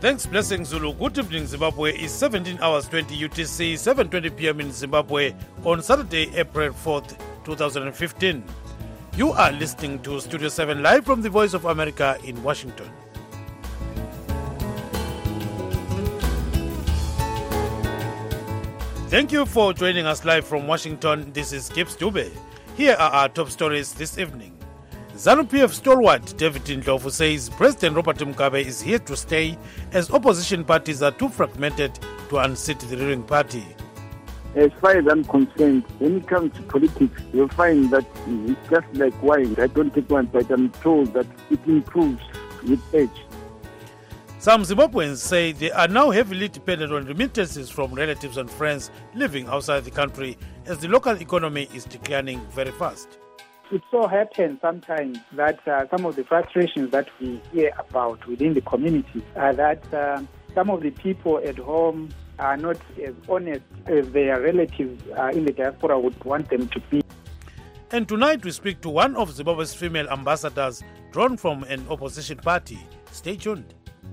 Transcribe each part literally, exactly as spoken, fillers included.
Thanks, Blessing Zulu. Good evening, Zimbabwe. It's seventeen hours twenty U T C, seven twenty p m in Zimbabwe on Saturday, April fourth, twenty fifteen. You are listening to Studio seven live from the Voice of America in Washington. Thank you for joining us live from Washington. This is Gibbs Dube. Here are our top stories this evening. ZANU-P F stalwart David Ndlovu says President Robert Mugabe is here to stay as opposition parties are too fragmented to unseat the ruling party. As far as I'm concerned, when it comes to politics, you'll find that it's just like wine. I don't take one, but I'm told that it improves with age. Some Zimbabweans say they are now heavily dependent on remittances from relatives and friends living outside the country as the local economy is declining very fast. It so happens sometimes that uh, some of the frustrations that we hear about within the community are that uh, some of the people at home are not as honest as their relatives uh, in the diaspora would want them to be. And tonight we speak to one of Zimbabwe's female ambassadors drawn from an opposition party. Stay tuned.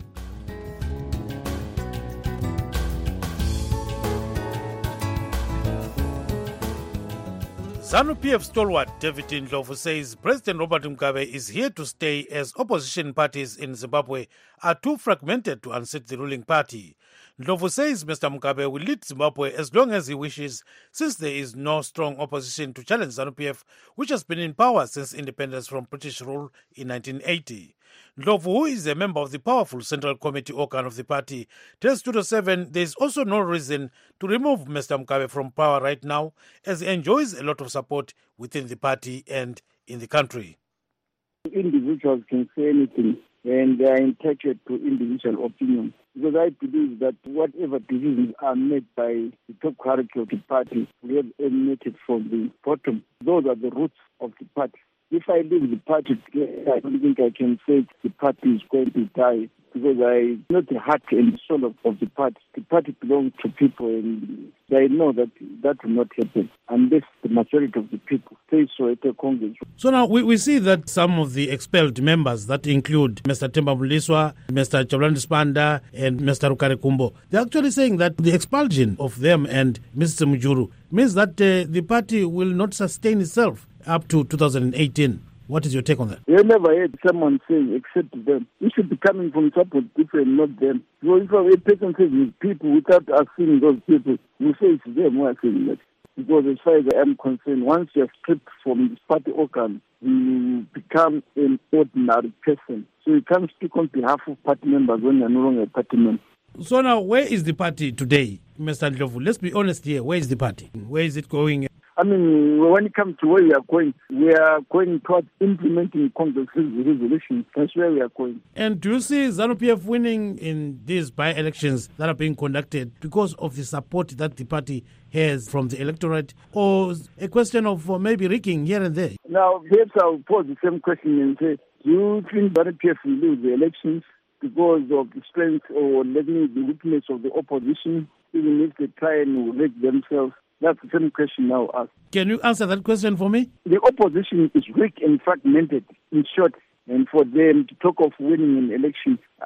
ZANU-P F stalwart David Ndlovu says President Robert Mugabe is here to stay as opposition parties in Zimbabwe are too fragmented to unseat the ruling party. Ndlovu says Mister Mugabe will lead Zimbabwe as long as he wishes, since there is no strong opposition to challenge ZANU-P F, which has been in power since independence from British rule in nineteen eighty. Ndlovu, who is a member of the powerful Central Committee organ of the party, tells Studio seven there is also no reason to remove Mister Mugabe from power right now, as he enjoys a lot of support within the party and in the country. Individuals can say anything, and they are entitled to individual opinion. Because I believe that whatever decisions are made by the top hierarchy of the party, we have emanated from the bottom. Those are the roots of the party. If I leave the party today, I don't think I can say the party is going to die, because I know the heart and soul of, of the party. The party belongs to people, and I know that that will not happen unless the majority of the people say so at the Congress. So now we, we see that some of the expelled members, that include Mister Themba Muliswa, Mister Chabulani Spanda, and Mister Rukare Kumbo, they're actually saying that the expulsion of them and Mister Mujuru means that uh, the party will not sustain itself up to two thousand eighteen. What is your take on that? You never heard someone saying except them. It should be coming from support people and not them. So if a person says it's people without asking those people, you say it's them who are saying that. Because as far as I am concerned, once you are stripped from this party organ, you become an ordinary person. So you can't speak on behalf of party members when you're no longer a party member. So now, where is the party today, Mister Ndlovu? Let's be honest here. Where is the party? Where is it going? I mean, when it comes to where we are going, we are going towards implementing Congress resolutions. That's where we are going. And do you see ZANU-P F winning in these by-elections that are being conducted because of the support that the party has from the electorate, or a question of uh, maybe rigging here and there? Now, perhaps I'll pose the same question and say, do you think ZANU-P F will lose the elections because of the strength or let me the weakness of the opposition, even if they try and rig themselves? That's the same question now asked. Can you answer that question for me? The opposition is weak and fragmented, in short, and for them to talk of winning an election, uh,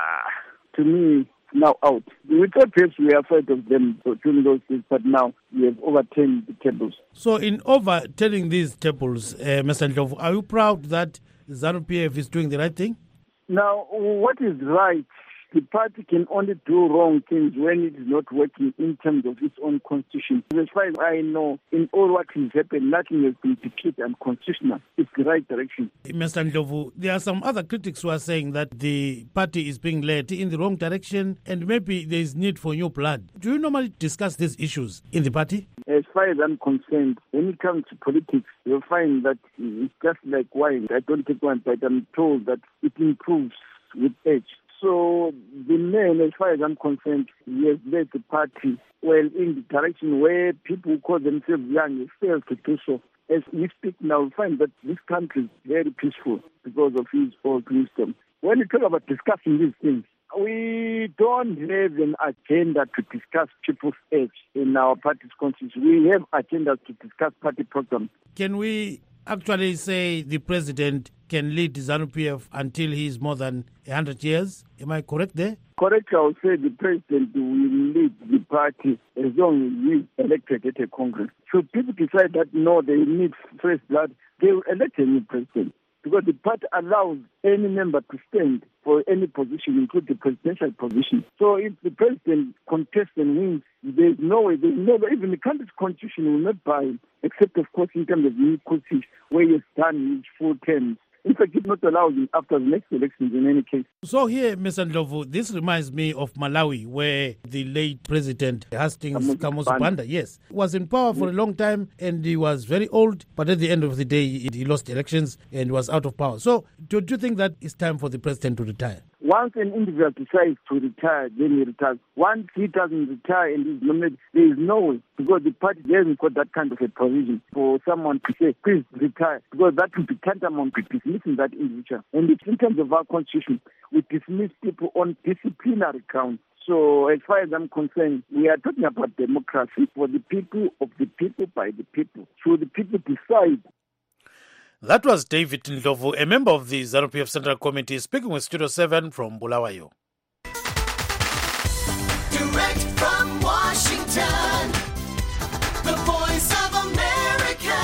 to me, now out. We thought perhaps we are afraid of them during those days, but now we have overturned the tables. So in overturning these tables, uh, Mister Ndlovu, are you proud that ZANU-P F is doing the right thing? Now, what is right? The party can only do wrong things when it is not working in terms of its own constitution. As far as I know, in all what has happened, nothing has been declared unconstitutional. It's the right direction. Mister Ndlovu, there are some other critics who are saying that the party is being led in the wrong direction and maybe there is need for new blood. Do you normally discuss these issues in the party? As far as I'm concerned, when it comes to politics, you'll find that it's just like wine. I don't take one, but I'm told that it improves with age. So the man, as far as I'm concerned, he has led the party well in the direction where people who call themselves young have failed to do so. As we speak now, we find that this country is very peaceful because of his old wisdom. When we talk about discussing these things, we don't have an agenda to discuss people's age in our party's constitution. We have agendas to discuss party programs. Can we actually say the president can lead ZANU-P F until he is more than one hundred years. Am I correct there? Correct, I would say the president will lead the party as long as he is elected at a Congress. Should people decide that no, they need fresh blood, they will elect a new president. Because the party allows any member to stand for any position, including the presidential position. So if the president contests and wins, there is no way, there is no way, even the country's constitution will not buy him, except of course in terms of new constitution, where he has done his full terms. In fact, it not allow him after the next elections in any case. So here, Mister Ndlovu, this reminds me of Malawi, where the late President Hastings Kamuzu Banda, yes, was in power for yes. a long time, and he was very old, but at the end of the day, he, he lost elections and was out of power. So do, do you think that it's time for the president to retire? Once an individual decides to retire, then he retires. Once he doesn't retire and is nominated, there is no way, because the party hasn't got that kind of a provision for someone to say, please retire, because that would be tantamount to dismissing that individual. And it's in terms of our constitution, we dismiss people on disciplinary grounds. So as far as I'm concerned, we are talking about democracy for the people, of the people, by the people. So the people decide. That was David Ndlovu, a member of the ZANU-P F Central Committee, speaking with Studio seven from Bulawayo. Direct from Washington, the voice of America,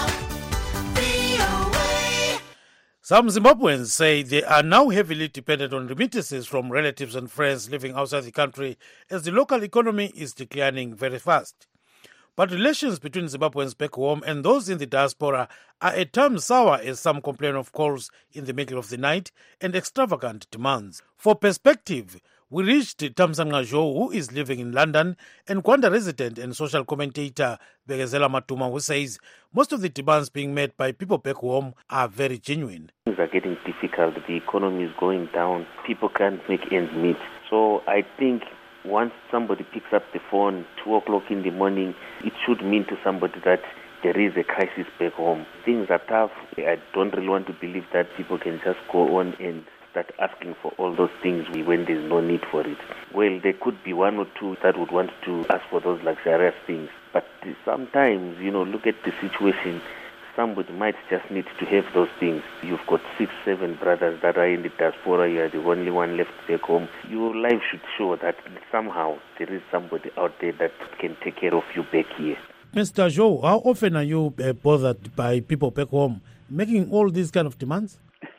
V O A. Some Zimbabweans say they are now heavily dependent on remittances from relatives and friends living outside the country, as the local economy is declining very fast. But relations between Zimbabweans back home and those in the diaspora are at times sour, as some complain of calls in the middle of the night and extravagant demands. For perspective, we reached Thamsanqa Zhou, who is living in London, and Gwanda resident and social commentator Bekezela Matuma, who says most of the demands being made by people back home are very genuine. Things are getting difficult. The economy is going down. People can't make ends meet. So I think once somebody picks up the phone, two o'clock in the morning, it should mean to somebody that there is a crisis back home. Things are tough. I don't really want to believe that people can just go on and start asking for all those things when there's no need for it. Well, there could be one or two that would want to ask for those luxurious things. But sometimes, you know, look at the situation. Somebody might just need to have those things. You've got six, seven brothers that are in the diaspora. You are the only one left back home. Your life should show that somehow there is somebody out there that can take care of you back here. Mister Zhou, how often are you uh, bothered by people back home making all these kind of demands?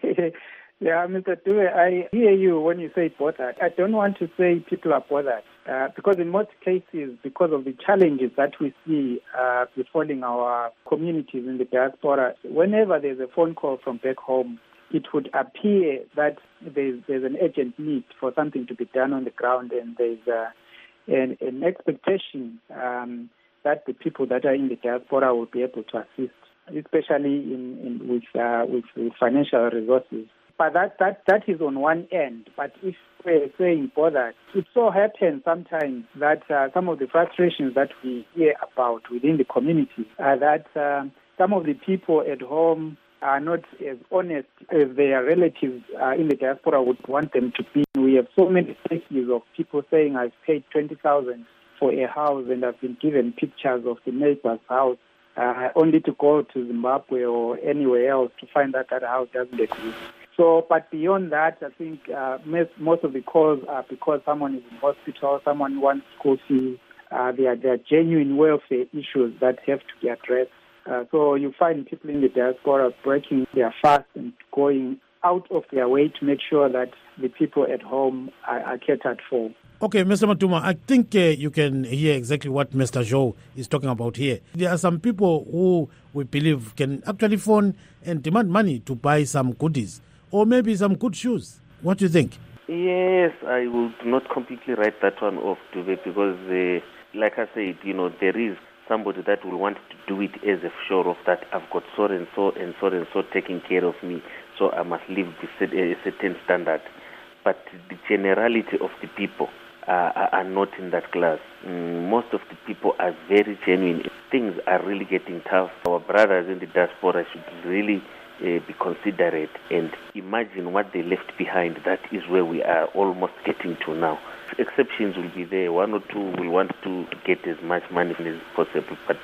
Yeah, Mister Dube, I hear you when you say bothered. I don't want to say people are bothered uh, because in most cases, because of the challenges that we see uh, befalling our communities in the diaspora, whenever there's a phone call from back home, it would appear that there's, there's an urgent need for something to be done on the ground, and there's uh, an, an expectation um, that the people that are in the diaspora will be able to assist, especially in, in with, uh, with with financial resources. But that, that, that is on one end. But if we're saying bothered, it so happens sometimes that uh, some of the frustrations that we hear about within the community are that uh, some of the people at home are not as honest as their relatives uh, in the diaspora would want them to be. We have so many cases of people saying, I've paid twenty thousand dollars for a house and I've been given pictures of the neighbor's house, uh, only to go to Zimbabwe or anywhere else to find that that house doesn't exist. So, but beyond that, I think uh, most of the calls are because someone is in hospital, someone wants school fees. Uh, there, are, there are genuine welfare issues that have to be addressed. Uh, so you find people in the diaspora breaking their fast and going out of their way to make sure that the people at home are, are catered for. Okay, Mister Matuma, I think uh, you can hear exactly what Mister Zhou is talking about here. There are some people who we believe can actually phone and demand money to buy some goodies, or maybe some good shoes. What do you think? Yes, I will not completely write that one off, Dube, because, uh, like I said, you know, there is somebody that will want to do it as a sure of that I've got so and so and so and so taking care of me, so I must live a certain standard. But the generality of the people uh, are not in that class. Mm, most of the people are very genuine. Things are really getting tough. Our brothers in the diaspora should really Uh, be considerate and imagine what they left behind. That is where we are almost getting to now. Exceptions will be there. One or two will want to get as much money as possible, but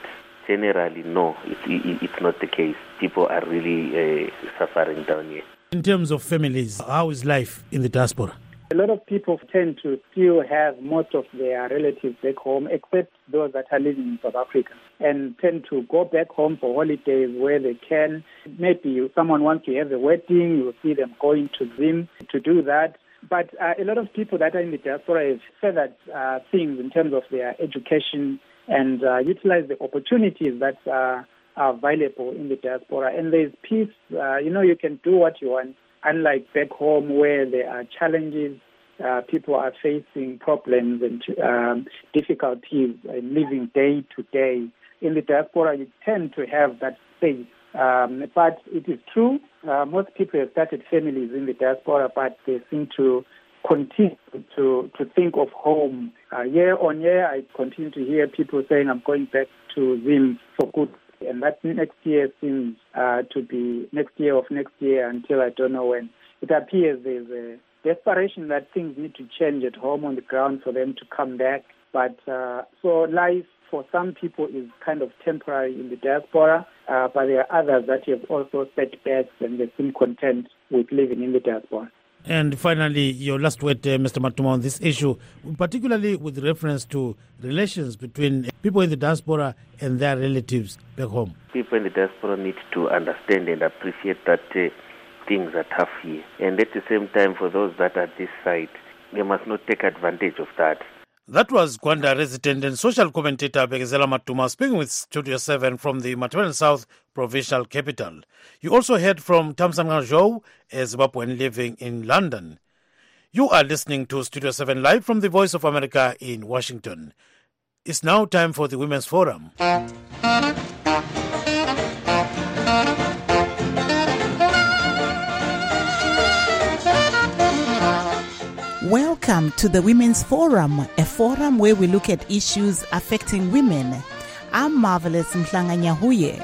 generally, no, it, it, it's not the case. People are really uh, suffering down here. In terms of families, how is life in the diaspora? A lot of people tend to still have most of their relatives back home, except those that are living in South Africa, and tend to go back home for holidays where they can. Maybe someone wants to have a wedding, you'll see them going to Zim to do that. But uh, a lot of people that are in the diaspora have feathered uh, things in terms of their education and uh, utilize the opportunities that uh, are available in the diaspora. And there's peace. Uh, you know, you can do what you want. Unlike back home where there are challenges, uh, people are facing problems and um, difficulties in living day to day. In the diaspora, you tend to have that space. Um, but it is true, uh, most people have started families in the diaspora, but they seem to continue to, to think of home. Uh, year on year, I continue to hear people saying, I'm going back to Zim for good. And that next year seems uh, to be next year of next year until I don't know when. It appears there's a desperation that things need to change at home on the ground for them to come back. But uh, so life for some people is kind of temporary in the diaspora, uh, but there are others that have also setbacks and they seem content with living in the diaspora. And finally, your last word, uh, Mister Matuma, on this issue, particularly with reference to relations between people in the diaspora and their relatives back home. People in the diaspora need to understand and appreciate that uh, things are tough here. And at the same time, for those that are this side, they must not take advantage of that. That was Gwanda resident and social commentator Bekezela Matuma speaking with Studio seven from the Matabele South provincial capital. You also heard from Thamsanqa Zhou, a Zimbabwean living in London. You are listening to Studio seven live from the Voice of America in Washington. It's now time for the Women's Forum. Welcome to the Women's Forum, a forum where we look at issues affecting women. I'm Marvelous Mhlanga-Nyahuye.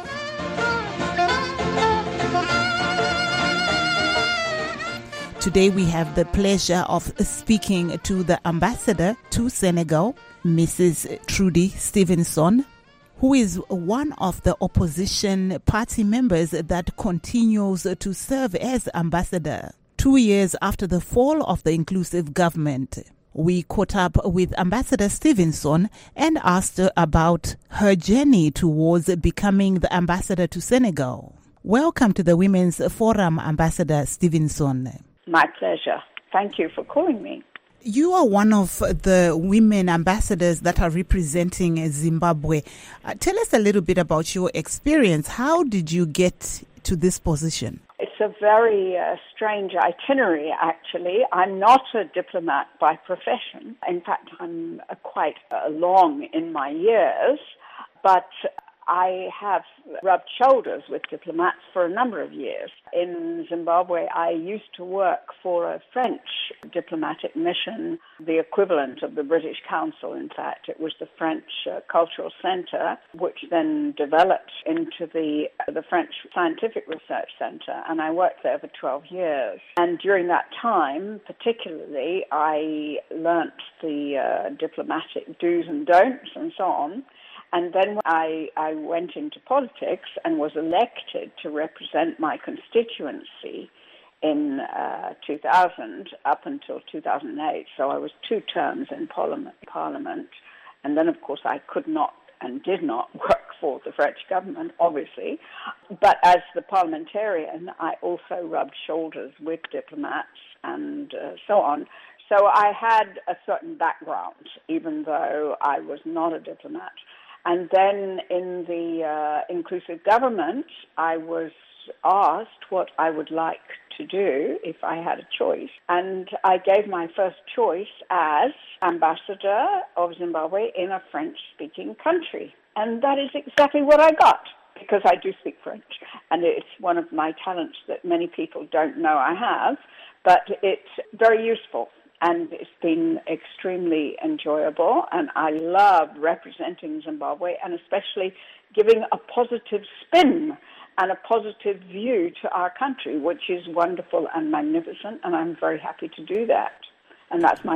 Today we have the pleasure of speaking to the ambassador to Senegal, Missus Trudy Stevenson, who is one of the opposition party members that continues to serve as ambassador. Two years after the fall of the inclusive government, we caught up with Ambassador Stevenson and asked her about her journey towards becoming the ambassador to Senegal. Welcome to the Women's Forum, Ambassador Stevenson. My pleasure. Thank you for calling me. You are one of the women ambassadors that are representing Zimbabwe. Uh, tell us a little bit about your experience. How did you get to this position? It's a very uh, strange itinerary, actually. I'm not a diplomat by profession. In fact, I'm uh, quite uh, long in my years, but I have rubbed shoulders with diplomats for a number of years. In Zimbabwe, I used to work for a French diplomatic mission, the equivalent of the British Council, in fact. It was the French uh, Cultural Center, which then developed into the, the French Scientific Research Center, and I worked there for twelve years. And during that time, particularly, I learnt the uh, diplomatic do's and don'ts and so on. And then I, I went into politics and was elected to represent my constituency in uh, two thousand up until two thousand eight. So I was two terms in parliament, parliament. And then, of course, I could not and did not work for the French government, obviously. But as the parliamentarian, I also rubbed shoulders with diplomats and uh, so on. So I had a certain background, even though I was not a diplomat. And then in the uh, inclusive government, I was asked what I would like to do if I had a choice. And I gave my first choice as ambassador of Zimbabwe in a French-speaking country. And that is exactly what I got, because I do speak French. And it's one of my talents that many people don't know I have, but it's very useful. And it's been extremely enjoyable, and I love representing Zimbabwe and especially giving a positive spin and a positive view to our country, which is wonderful and magnificent, and I'm very happy to do that. And that's my job.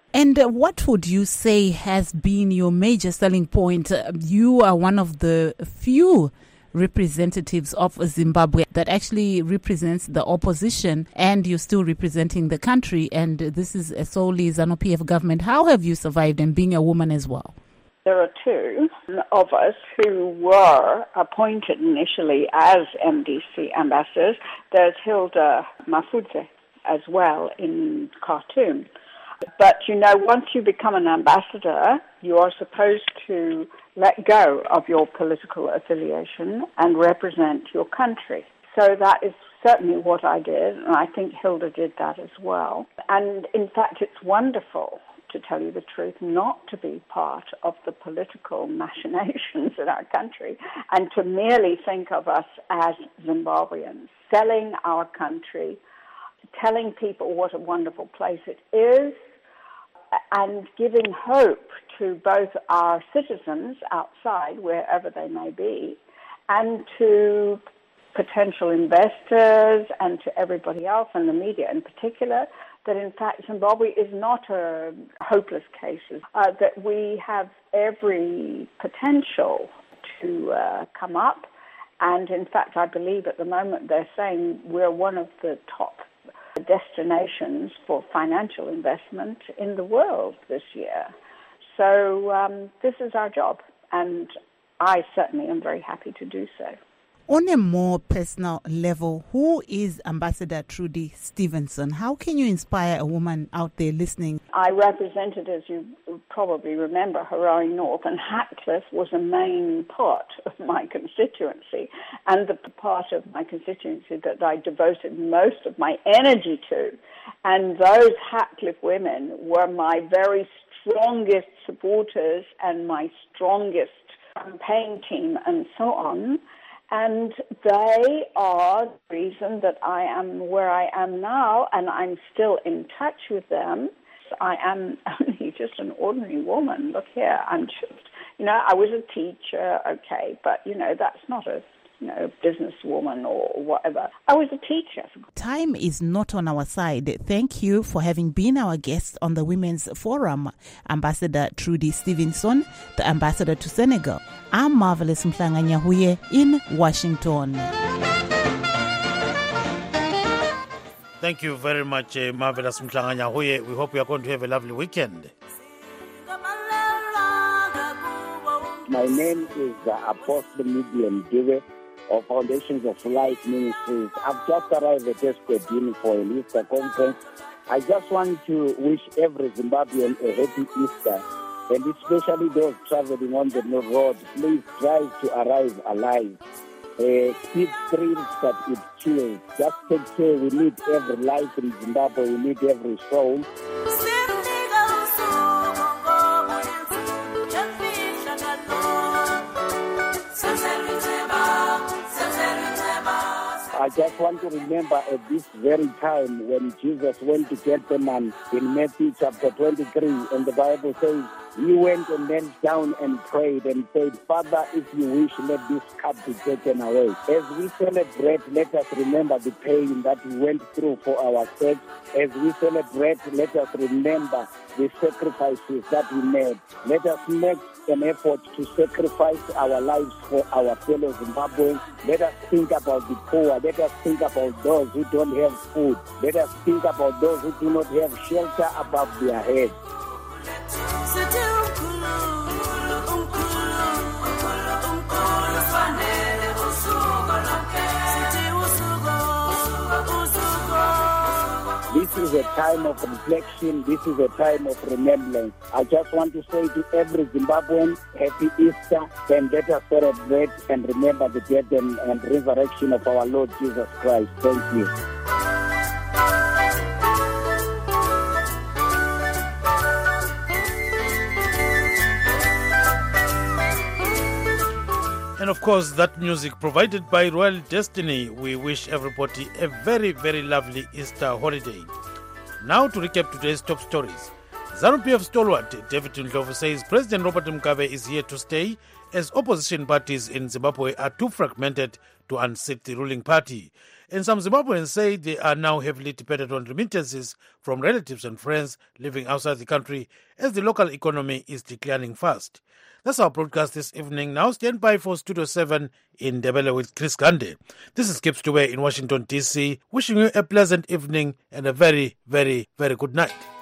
And uh, what would you say has been your major selling point? Uh, you are one of the few representatives of Zimbabwe that actually represents the opposition, and you're still representing the country, and this is a solely ZANU-P F government. How have you survived, and being a woman as well? There are two of us who were appointed initially as M D C ambassadors. There's Hilda Mafudze as well in Khartoum. But, you know, once you become an ambassador, you are supposed to let go of your political affiliation and represent your country. So that is certainly what I did, and I think Hilda did that as well. And, in fact, it's wonderful, to tell you the truth, not to be part of the political machinations in our country and to merely think of us as Zimbabweans, selling our country, telling people what a wonderful place it is, and giving hope to both our citizens outside, wherever they may be, and to potential investors and to everybody else, and the media in particular, that in fact Zimbabwe is not a hopeless case, uh, that we have every potential to uh, come up. And in fact, I believe at the moment they're saying we're one of the top destinations for financial investment in the world this year. So um, this is our job, and I certainly am very happy to do so. On a more personal level, who is Ambassador Trudy Stevenson? How can you inspire a woman out there listening? I represented, as you probably remember, Harare North, and Hatcliffe was a main part of my constituency, and the part of my constituency that I devoted most of my energy to. And those Hatcliffe women were my very strongest supporters and my strongest campaign team and so on. And they are the reason that I am where I am now, and I'm still in touch with them. I am only just an ordinary woman. Look here, I'm just, you know, I was a teacher, okay, but, you know, that's not a, you know, businesswoman or whatever. I was a teacher. Time is not on our side. Thank you for having been our guest on the Women's Forum, Ambassador Trudy Stevenson, the ambassador to Senegal. I'm Marvelous Mhlanga-Nyahuye in Washington. Thank you very much, uh, Marvelous Mhlanga-Nyahuye. We hope you are going to have a lovely weekend. My name is uh, Apostle Midian Diwe of Foundations of Life Ministries. I've just arrived at Esquadini for an Easter conference. I just want to wish every Zimbabwean a happy Easter, and especially those traveling on the road. Please drive to arrive alive. Uh, speed thrills, but it chills. Just take care. We need every life in Zimbabwe. We need every soul. I just want to remember at this very time when Jesus went to Gethsemane in Matthew chapter twenty-three, and the Bible says he went and knelt down and prayed and said, Father, if you wish, let this cup be taken away. As we celebrate, let us remember the pain that we went through for our sake. As we celebrate, let us remember the sacrifices that we made. Let us make an effort to sacrifice our lives for our fellow Zimbabweans. Let us think about the poor. Let us think about those who don't have food. Let us think about those who do not have shelter above their heads. This is a time of reflection. This is a time of remembrance. I just want to say to every Zimbabwean, happy Easter, and let us celebrate and remember the death and, and resurrection of our Lord Jesus Christ. Thank you. And of course, that music provided by Royal Destiny. We wish everybody a very, very lovely Easter holiday. Now to recap today's top stories. ZANU-P F stalwart David Ndlovu says President Robert Mugabe is here to stay as opposition parties in Zimbabwe are too fragmented to unseat the ruling party. And some Zimbabweans say they are now heavily dependent on remittances from relatives and friends living outside the country as the local economy is declining fast. That's our broadcast this evening. Now stand by for Studio seven in Ndebele with Chris Gande. This is Kip Stewart in Washington, D C, wishing you a pleasant evening and a very, very, very good night.